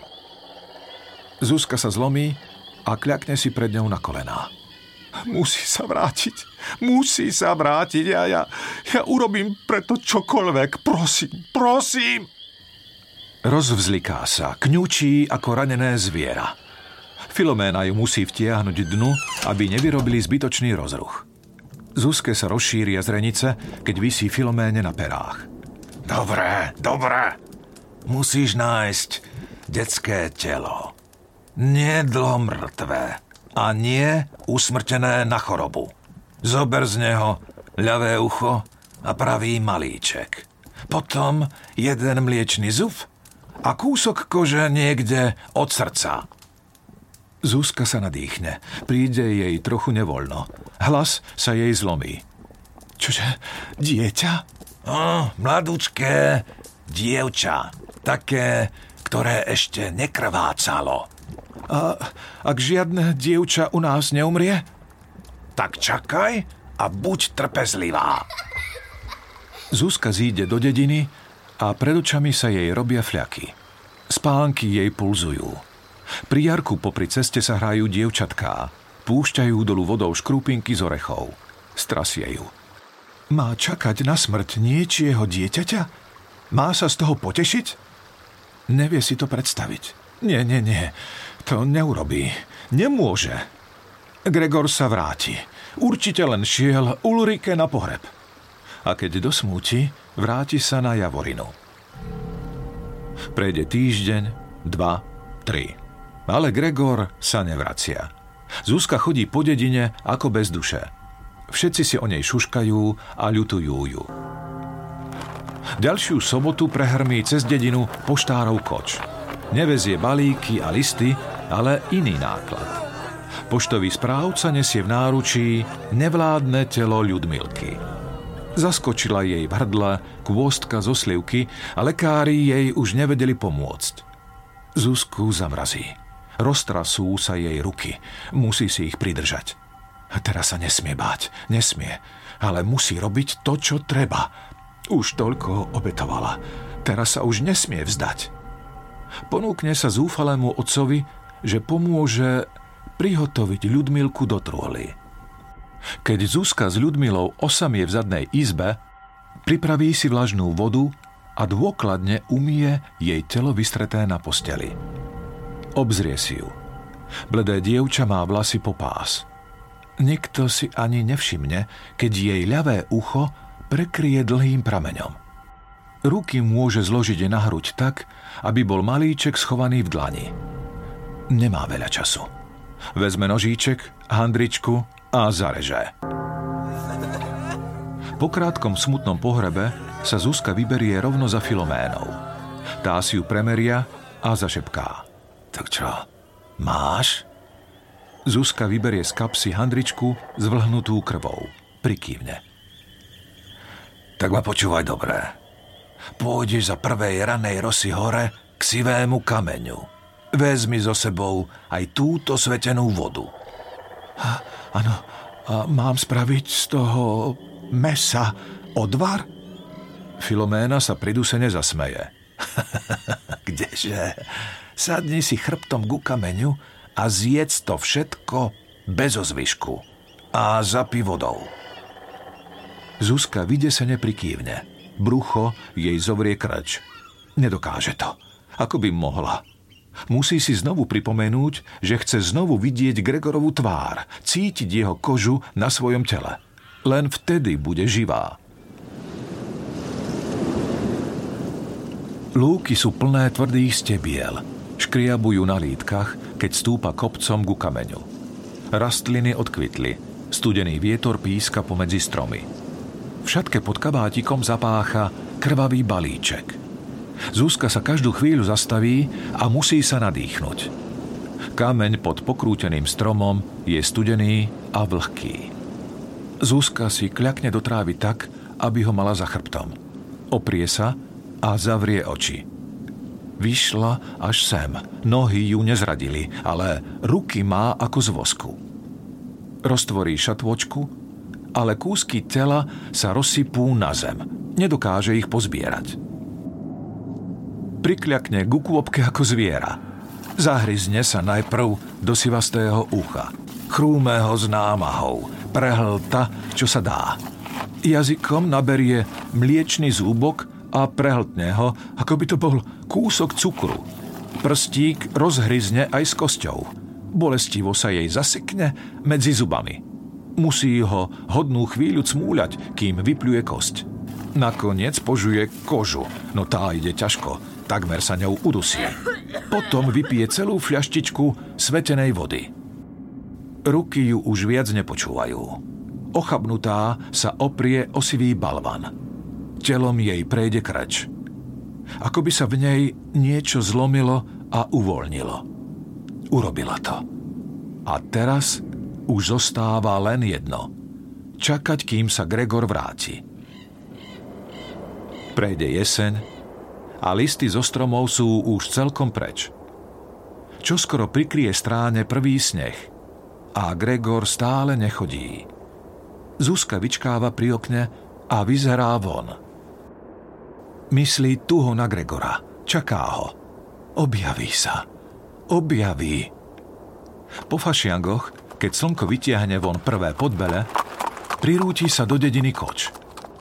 Zuzka sa zlomí a kľakne si pred ňou na kolená. Musí sa vrátiť. Musí sa vrátiť. Ja, ja, ja urobím preto čokoľvek. Prosím, prosím. Rozvzliká sa, kňučí ako ranené zviera. Filoména ju musí vtiahnuť dnu, aby nevyrobili zbytočný rozruch. Zuzke sa rozšíria zrenice, keď visí Filoméne na perách. Dobre, dobre. Musíš nájsť detské telo. Nedlo mŕtve a nie usmrtené na chorobu. Zober z neho ľavé ucho a pravý malíček. Potom jeden mliečny zub a kúsok kože niekde od srdca. Zuzka sa nadýchne. Príde jej trochu nevoľno. Hlas sa jej zlomí. Čože? Dieťa? O, mladúčké dievča. Také, ktoré ešte nekrvácalo. A ak žiadne dievča u nás neumrie? Tak čakaj a buď trpezlivá. Zuzka zíde do dediny a pred očami sa jej robia fľaky. Spánky jej pulzujú. Pri jarku popri ceste sa hrajú dievčatká. Púšťajú dolu vodou škrupinky z orechov. Strasie ju. Má čakať na smrť niečieho dieťaťa? Má sa z toho potešiť? Nevie si to predstaviť. Nie, nie, nie. To neurobí. Nemôže. Gregor sa vráti. Určite len šiel Ulrike na pohreb. A keď dosmúti, vráti sa na Javorinu. Prejde týždeň, dva, tri. Ale Gregor sa nevracia. Zuzka chodí po dedine ako bez duše. Všetci si o nej šuškajú a ľutujú ju. Ďalšiu sobotu prehrmí cez dedinu poštárov koč. Nevezie balíky a listy, ale iný náklad. Poštový správca nesie v náručí nevládne telo Ľudmilky. Zaskočila jej v hrdle kôstka zo slivky a lekári jej už nevedeli pomôcť. Zuzku zamrazí. Roztrasú sa jej ruky. Musí si ich pridržať. Teraz sa nesmie báť. Nesmie. Ale musí robiť to, čo treba. Už toľko obetovala. Teraz sa už nesmie vzdať. Ponúkne sa zúfalému otcovi, že pomôže prihotoviť Ľudmilku do trôly. Keď Zuzka s Ľudmilou osamie v zadnej izbe, pripraví si vlažnú vodu a dôkladne umie jej telo vystreté na posteli. Obzrie si ju. Bledé dievča má vlasy po pás. Nikto si ani nevšimne, keď jej ľavé ucho prekryje dlhým prameňom. Ruky môže zložiť na hruď tak, aby bol malíček schovaný v dlani. Nemá veľa času. Vezme nožíček, handričku a zareže. Po krátkom smutnom pohrebe sa Zuzka vyberie rovno za Filoménou. Tá si ju premeria a zašepká. Tak čo, máš? Zuzka vyberie z kapsy handričku zvlhnutú krvou. Prikývne. Tak ma počúvaj dobre. Pôjdeš za prvej ranej rosy hore k sivému kameňu. Vezmi so sebou aj túto svetenú vodu. Áno, a mám spraviť z toho mesa odvar? Filoména sa pridusene zasmeje. Kdeže? Sadni si chrbtom ku kameňu a zjedz to všetko bez ozvyšku. A zapí vodou. Zuzka vydesene prikývne. Brucho jej zovrie krč. Nedokáže to. Ako by mohla. Musí si znovu pripomenúť, že chce znovu vidieť Gregorovú tvár, cítiť jeho kožu na svojom tele. Len vtedy bude živá. Lúky sú plné tvrdých stebiel. Škriabujú na lítkach, keď stúpa kopcom ku kameňu. Rastliny odkvitli, studený vietor píska pomedzi stromy. V šatke pod kabátikom zapácha krvavý balíček. Zuzka sa každú chvíľu zastaví a musí sa nadýchnuť. Kameň pod pokrúteným stromom je studený a vlhký. Zuzka si kľakne do trávy tak, aby ho mala za chrbtom. Oprie sa a zavrie oči. Vyšla až sem. Nohy ju nezradili, ale ruky má ako z vosku. Roztvorí šatvočku, ale kúsky tela sa rozsypú na zem. Nedokáže ich pozbierať. Prikľakne ku kôpke ako zviera. Zahryzne sa najprv do sivastého ucha. Chrúme ho s námahou. Prehlta, čo sa dá. Jazykom naberie mliečny zúbok a prehltne ho, ako by to bol kúsok cukru. Prstík rozhryzne aj s kosťou. Bolestivo sa jej zasekne medzi zubami. Musí ho hodnú chvíľu cmúľať, kým vypľuje kosť. Nakoniec požuje kožu, no tá ide ťažko, takmer sa ňou udusí. Potom vypije celú fľaštičku svetenej vody. Ruky ju už viac nepočúvajú. Ochabnutá sa oprie o sivý balvan. Telom jej prejde krč. Ako by sa v nej niečo zlomilo a uvoľnilo. Urobila to. A teraz už zostáva len jedno. Čakať, kým sa Gregor vráti. Prejde jeseň a listy zo stromov sú už celkom preč. Čoskoro prikrie stráne prvý sneh a Gregor stále nechodí. Zuzka vyčkáva pri okne a vyzerá von. Myslí tuho na Gregora. Čaká ho. Objaví sa. Objaví. Po fašiangoch, keď slnko vytiahne von prvé podbele, prirúti sa do dediny koč.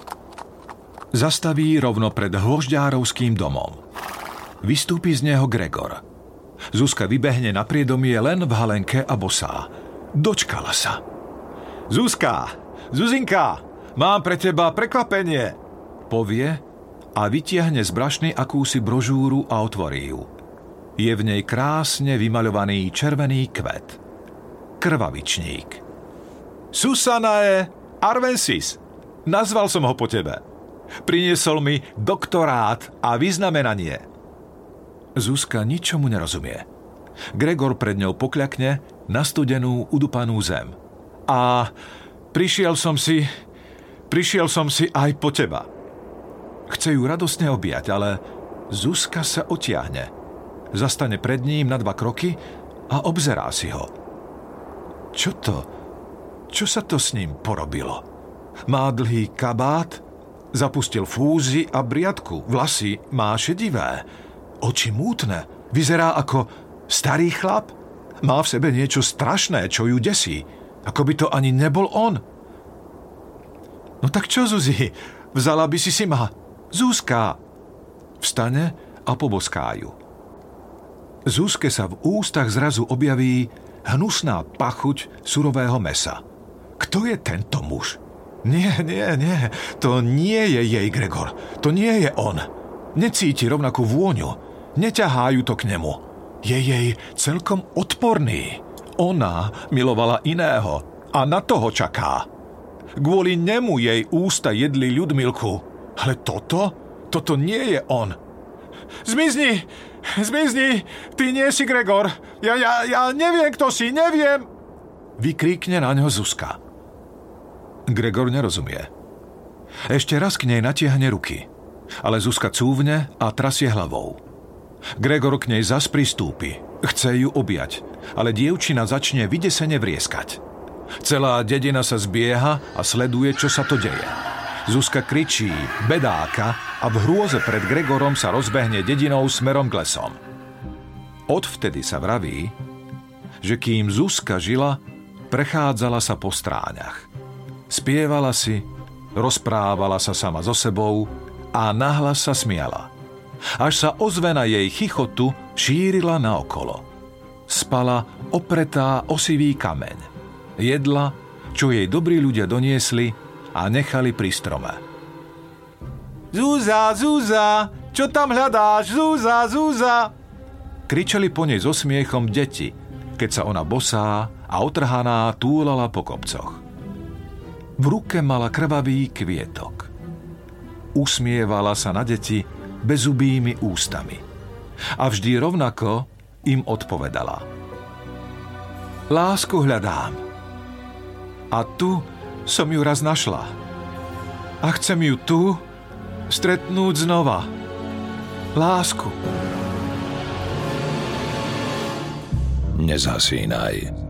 Zastaví rovno pred hvožďárovským domom. Vystúpi z neho Gregor. Zuzka vybehne na priedomie len v halenke a bosá. Dočkala sa. Zuzka! Zuzinka! Mám pre teba prekvapenie! Povie a vytiahne z brašny akúsi brožúru a otvorí ju. Je v nej krásne vymaľovaný červený kvet. Krvavičník. Susanae arvensis. Nazval som ho po tebe. Priniesol mi doktorát a vyznamenanie. Zuzka ničomu nerozumie. Gregor pred ňou pokľakne na studenú, udupanú zem. A prišiel som si, prišiel som si aj po teba. Chce ju radostne objať, ale Zuzka sa otiahne. Zastane pred ním na dva kroky a obzerá si ho. Čo to? Čo sa to s ním porobilo? Má dlhý kabát, zapustil fúzy a briadku, vlasy má šedivé, oči mútne, vyzerá ako starý chlap. Má v sebe niečo strašné, čo ju desí, ako by to ani nebol on. No tak čo, Zuzi? Vzala by si si ma? Zuzka! Vstane a poboská ju. Zuzke sa v ústach zrazu objaví hnusná pachuť surového mesa. Kto je tento muž? Nie, nie, nie, to nie je jej Gregor, to nie je on. Necíti rovnakú vôňu, neťahajú to k nemu. Je jej celkom odporný. Ona milovala iného a na toho čaká. Kvôli nemu jej ústa jedli Ľudmilku. Ale toto? Toto nie je on. Zmizni! Zmizni! Ty nie si Gregor! Ja, ja, ja neviem, kto si, neviem! Vykríkne na ňo Zuzka. Gregor nerozumie. Ešte raz k nej natiahne ruky, ale Zuzka cúvne a trasie hlavou. Gregor k nej zas pristúpi. Chce ju objať, ale dievčina začne vydesene vrieskať. Celá dedina sa zbieha a sleduje, čo sa to deje. Zuzka kričí, bedáka a v hrôze pred Gregorom sa rozbehne dedinou smerom k lesom. Odvtedy sa vraví, že kým Zuzka žila, prechádzala sa po stráňach. Spievala si, rozprávala sa sama so sebou a nahlas sa smiala. Až sa ozvena jej chichotu šírila naokolo. Spala opretá o sivý kameň. Jedla, čo jej dobrí ľudia doniesli a nechali pri strome. Zúza, Zúza, čo tam hľadáš? Zúza, Zúza! Kričali po nej so smiechom deti, keď sa ona bosá a otrhaná túlala po kopcoch. V ruke mala krvavý kvietok. Usmievala sa na deti bezubými ústami. A vždy rovnako im odpovedala: Lásku hľadám. A tu som ju raz našla. A chcem ju tu stretnúť znova. Lásku. Nezhasínaj.